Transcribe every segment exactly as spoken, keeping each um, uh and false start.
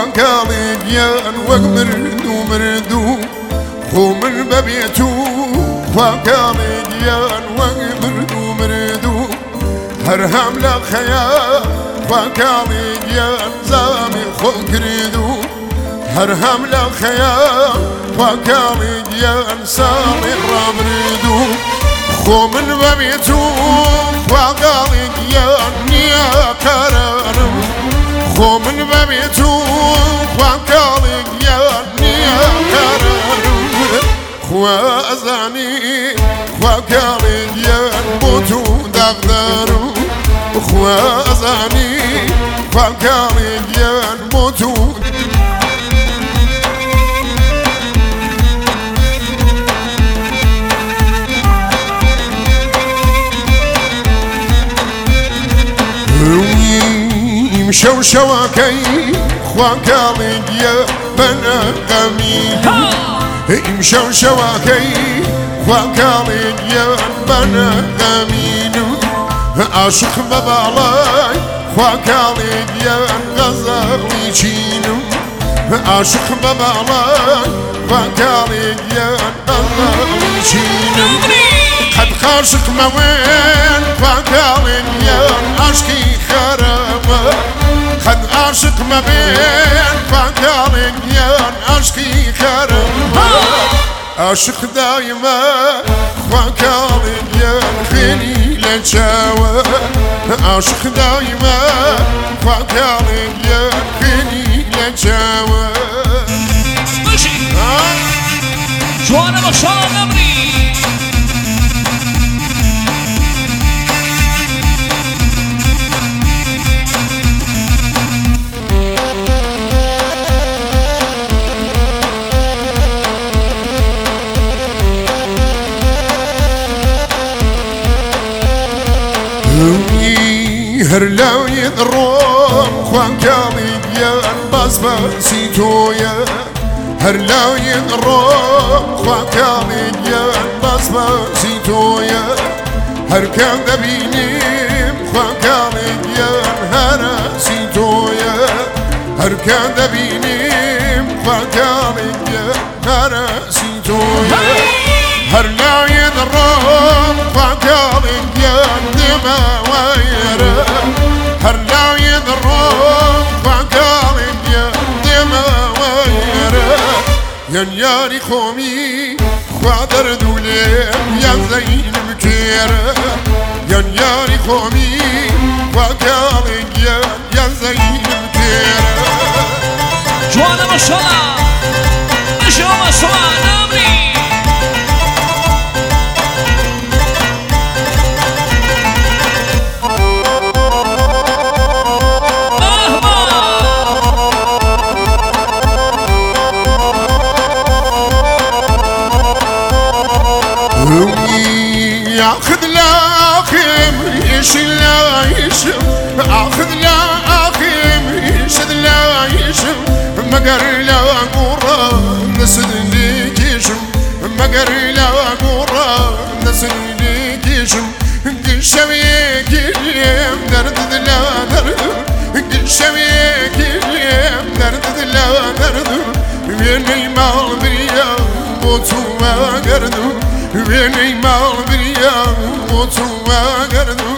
خوانكالي ديان وقمردو مردو خو من ببيتو خوانكالي ديان وقمردو مردو هرهم لخيال خوانكالي ديان زامي خو كردو هرهم لخيال خوانكالي ديان سامي رامردو خو من ببيتو خوانكالي ديان نيا كرارم خو من ببيتو خوانكالي ديان نيا كرارم خوازاني خوانكالي ديان بوتو دغدارو خوازاني خوانكالي ديان بوتو مشو شواكي خوانكالي ديان بنا غمينو مشو شواكي خوانكالي ديان بنا غمينو عاشق ببالاي خوانكالي ديان غزالي چينو عاشق ببالاي خوانكالي ديان غزالي چينو قد خاشق موين خوانكالي ديان عشقي خرابه قد عاشق ما بين خوانكالي ديان عشقي خرابه عاشق دايما خوانكالي ديان خيني لنشاوه عاشق دايما خوانكالي ديان خيني لنشاوه ماشي جوانا مشاء نمري هرلاو يضرب خوانكالي ديان باسباسيتويا هرلاو يضرب خوانكالي ديان باسباسيتويا هر كان دبينيم خوانكالي ديان هراسيتويا هر كان دبينيم خوانكالي ديان هراسيتويا هرلاو يضرب خوانكالي ديان دما ويرا هرلاو يضرب خوانكالي ديان دما ويرا يا نياري خومي خوادر دوليم يا زين بكيرا يا نياري خومي خوانكالي ديان يا زين بكيرا جوانا مشاء مشاء مشاء نمري اخذ لا خيم يشل لا يشم اخذ لا خيم يشد لا يشم مقر لا قرا نسد ليك يشم مقر لا قرا نسد ليك يشم قشويك اليوم درد لا درد قشويك اليوم درد لا درد ويني مال بريا بوتو ما قردو ويني مال بريا بوتو ما قردو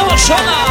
ماشاءالله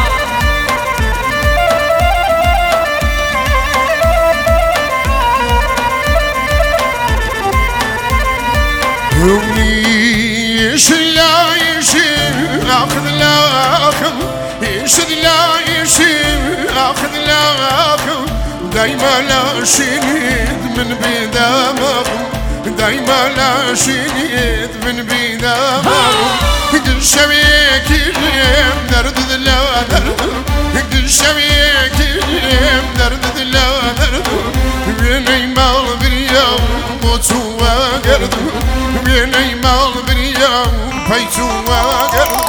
يشل لا يشل اخذ لا اخذ يشل لا يشل اخذ لا اخذ دايما لا شيد من بيدامكم دايما لا شيد من بيدامكم قل شبيك اليم درد لا درد قل شبيك اليم درد لا درد بيني مال بريام بوتوا قرد بيني مال بريام بيتوا قرد